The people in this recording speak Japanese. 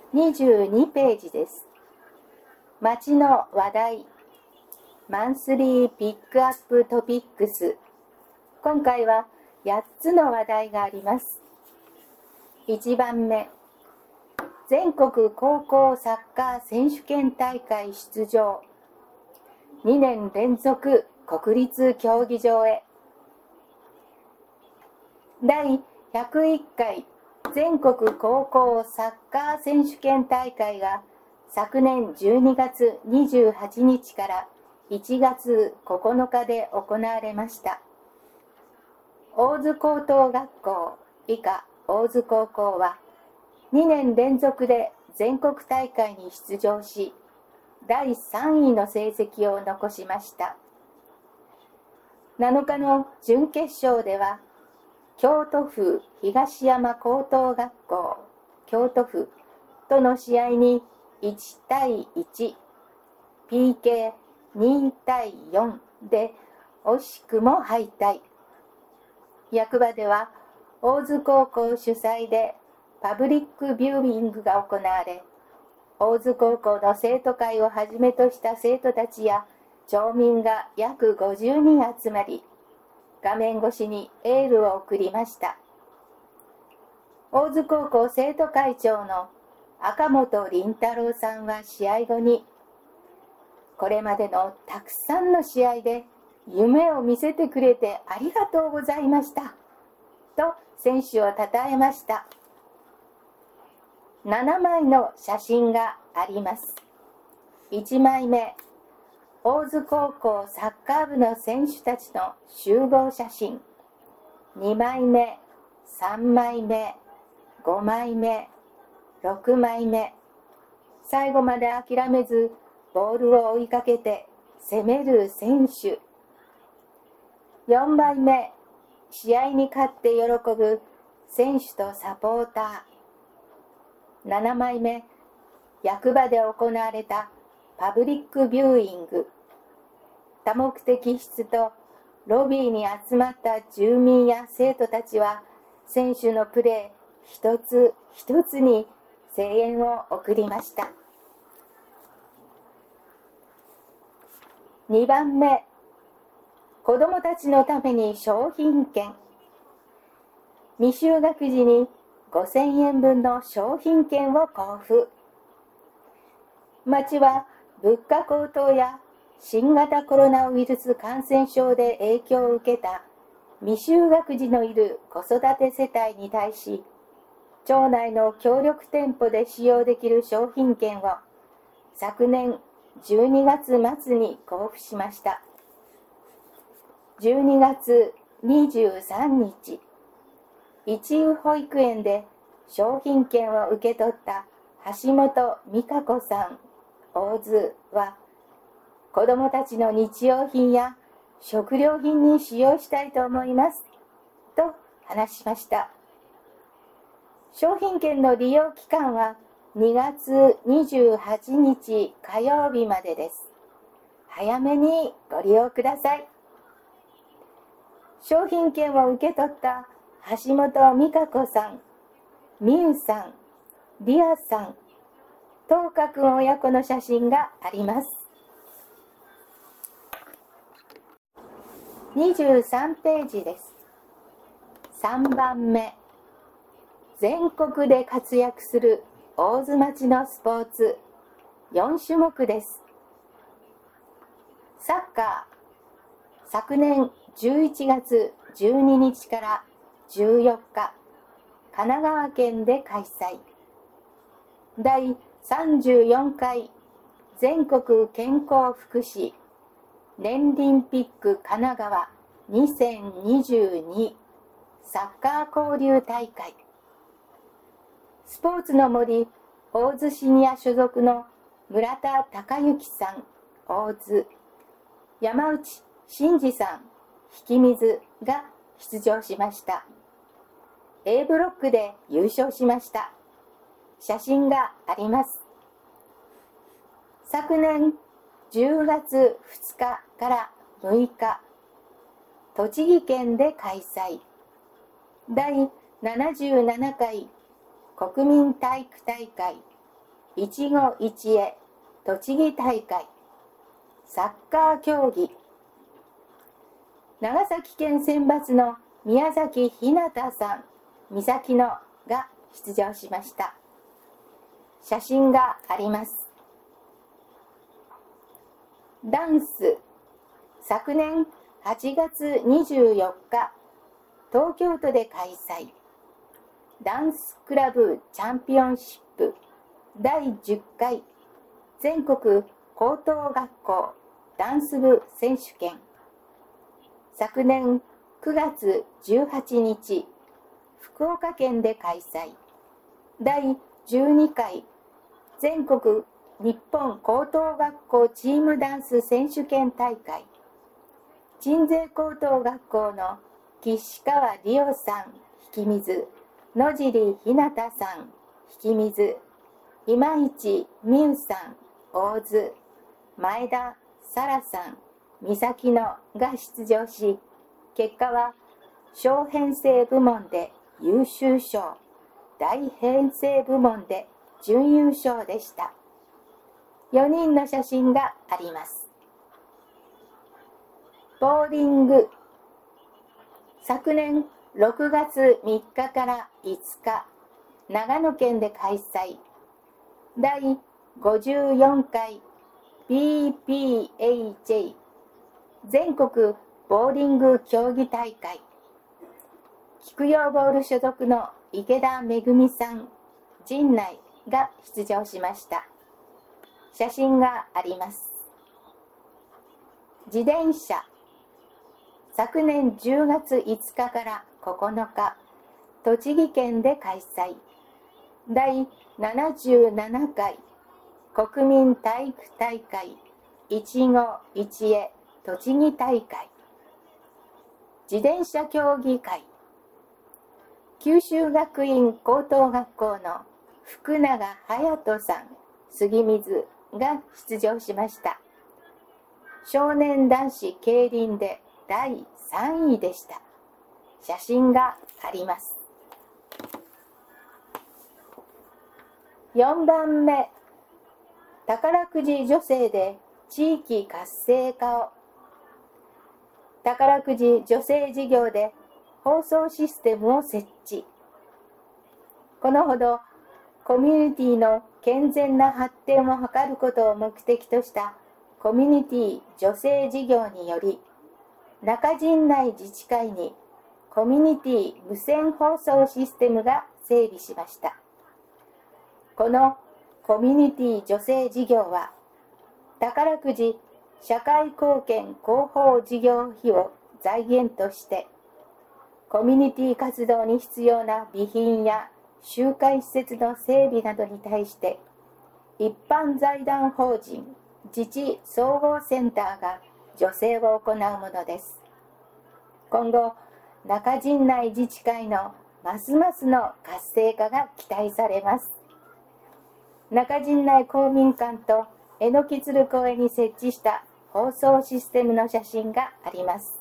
22ページです。街の話題、マンスリーピックアップトピックス。今回は8つの話題があります。1番目、全国高校サッカー選手権大会出場。2年連続国立競技場へ。第101回全国高校サッカー選手権大会が昨年12月28日から1月9日で行われました。大津高等学校以下大津高校は2年連続で全国大会に出場し、第3位の成績を残しました。7日の準決勝では、京都府東山高等学校京都府との試合に1対1、PK2 対4で惜しくも敗退。役場では大津高校主催でパブリックビューイングが行われ、大津高校の生徒会をはじめとした生徒たちや町民が約50人集まり、画面越しにエールを送りました。大津高校生徒会長の赤本凛太郎さんは試合後に、これまでのたくさんの試合で夢を見せてくれてありがとうございましたと選手をたたえました。7枚の写真があります。1枚目、大津高校サッカー部の選手たちの集合写真。2枚目、3枚目、5枚目、6枚目。最後まで諦めずボールを追いかけて攻める選手。4枚目、試合に勝って喜ぶ選手とサポーター。7枚目、役場で行われたパブリックビューイング。多目的室とロビーに集まった住民や生徒たちは選手のプレー一つ一つに声援を送りました。2番目、子どもたちのために商品券。未就学児に5000円分の商品券を交付。町は物価高騰や新型コロナウイルス感染症で影響を受けた未就学児のいる子育て世帯に対し、町内の協力店舗で使用できる商品券を昨年12月末に交付しました。12月23日、一遊保育園で商品券を受け取った橋本美香子さん、大津は、子どもたちの日用品や食料品に使用したいと思いますと話しました。商品券の利用期間は2月28日火曜日までです。早めにご利用ください。商品券を受け取った橋本美香子さん、美優さん、リアさん、東花くん親子の写真があります。23ページです。3番目、全国で活躍する大津町のスポーツ4種目です。サッカー、昨年11月12日から14日、神奈川県で開催。第34回全国健康福祉年リンピック神奈川2022サッカー交流大会。スポーツの森大津シニア所属の村田孝之さん、大津、山内真二さん、引水が出場しました。A ブロックで優勝しました。写真があります。昨年10月2日から6日、栃木県で開催。第77回国民体育大会一期一会栃木大会サッカー競技。長崎県選抜の宮崎ひなたさん、美咲のが出場しました。写真があります。ダンス。昨年8月24日、東京都で開催。ダンスクラブチャンピオンシップ第10回全国高等学校ダンス部選手権。昨年9月18日、福岡県で開催。第12回全国日本高等学校チームダンス選手権大会。鎮西高等学校の岸川理央さん引き水、野尻ひなたさん引き水、今市美優さん大津、前田沙羅さん美咲のが出場し、結果は小編成部門で優秀賞、大編成部門で準優勝でした。4人の写真があります。ボーリング。昨年6月3日から5日、長野県で開催。第54回 BPAJ 全国ボーリング競技大会。菊陽ボール所属の池田めぐみさん、陣内が出場しました。写真があります。自転車。昨年10月5日から9日、栃木県で開催。第77回国民体育大会一期一会栃木大会。自転車競技会。九州学院高等学校の福永隼人さん、杉水が出場しました。少年男子競輪で第3位でした。写真があります。4番目、宝くじ助成で地域活性化を。宝くじ助成事業で放送システムを設置。このほどコミュニティの健全な発展を図ることを目的としたコミュニティ助成事業により、中陣内自治会にコミュニティ無線放送システムが整備しました。このコミュニティ助成事業は、宝くじ社会貢献広報事業費を財源として、コミュニティ活動に必要な備品や集会施設の整備などに対して、一般財団法人自治総合センターが助成を行うものです。今後、中陣内自治会のますますの活性化が期待されます。中陣内公民館と榎木鶴公園に設置した放送システムの写真があります。